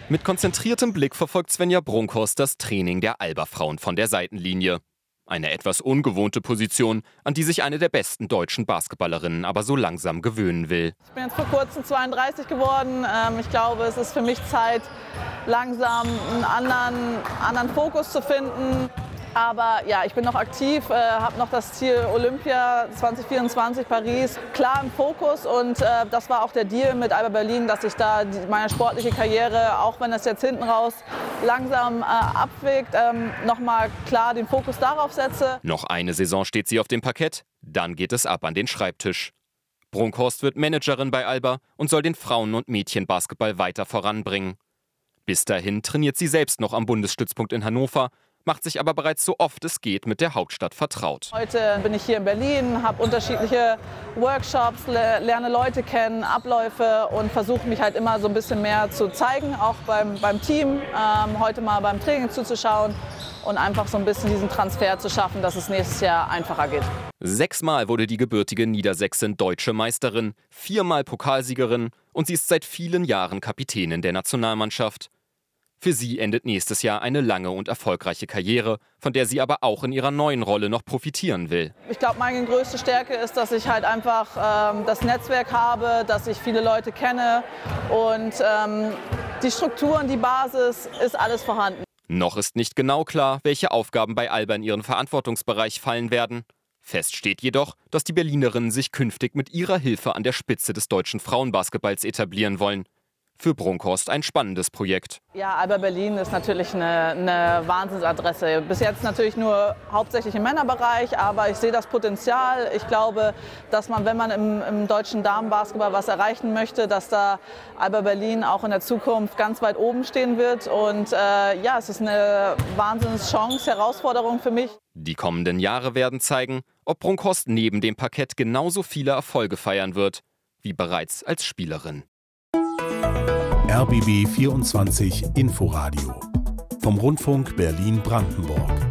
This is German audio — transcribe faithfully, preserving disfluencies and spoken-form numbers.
Mit konzentriertem Blick verfolgt Svenja Brunkhorst das Training der Alba-Frauen von der Seitenlinie. Eine etwas ungewohnte Position, an die sich eine der besten deutschen Basketballerinnen aber so langsam gewöhnen will. Ich bin jetzt vor kurzem zweiunddreißig geworden. Ich glaube, es ist für mich Zeit, langsam einen anderen, anderen Fokus zu finden. Aber ja, ich bin noch aktiv, äh, habe noch das Ziel Olympia zwanzig vierundzwanzig Paris klar im Fokus. Und äh, das war auch der Deal mit Alba Berlin, dass ich da die, meine sportliche Karriere, auch wenn es jetzt hinten raus langsam äh, abwägt, ähm, nochmal klar den Fokus darauf setze. Noch eine Saison steht sie auf dem Parkett, dann geht es ab an den Schreibtisch. Brunkhorst wird Managerin bei Alba und soll den Frauen- und Mädchenbasketball weiter voranbringen. Bis dahin trainiert sie selbst noch am Bundesstützpunkt in Hannover, macht sich aber bereits so oft es geht mit der Hauptstadt vertraut. Heute bin ich hier in Berlin, habe unterschiedliche Workshops, lerne Leute kennen, Abläufe und versuche mich halt immer so ein bisschen mehr zu zeigen, auch beim, beim Team, ähm, heute mal beim Training zuzuschauen und einfach so ein bisschen diesen Transfer zu schaffen, dass es nächstes Jahr einfacher geht. Sechsmal wurde die gebürtige Niedersächsin deutsche Meisterin, viermal Pokalsiegerin und sie ist seit vielen Jahren Kapitänin der Nationalmannschaft. Für sie endet nächstes Jahr eine lange und erfolgreiche Karriere, von der sie aber auch in ihrer neuen Rolle noch profitieren will. Ich glaube, meine größte Stärke ist, dass ich halt einfach ähm, das Netzwerk habe, dass ich viele Leute kenne und ähm, die Strukturen, die Basis, ist alles vorhanden. Noch ist nicht genau klar, welche Aufgaben bei Alba in ihren Verantwortungsbereich fallen werden. Fest steht jedoch, dass die Berlinerinnen sich künftig mit ihrer Hilfe an der Spitze des deutschen Frauenbasketballs etablieren wollen. Für Brunkhorst ein spannendes Projekt. Ja, Alba Berlin ist natürlich eine, eine Wahnsinnsadresse. Bis jetzt natürlich nur hauptsächlich im Männerbereich, aber ich sehe das Potenzial. Ich glaube, dass man, wenn man im, im deutschen Damenbasketball was erreichen möchte, dass da Alba Berlin auch in der Zukunft ganz weit oben stehen wird. Und äh, ja, es ist eine Wahnsinnschance, Herausforderung für mich. Die kommenden Jahre werden zeigen, ob Brunkhorst neben dem Parkett genauso viele Erfolge feiern wird, wie bereits als Spielerin. R B B vierundzwanzig Inforadio vom Rundfunk Berlin-Brandenburg.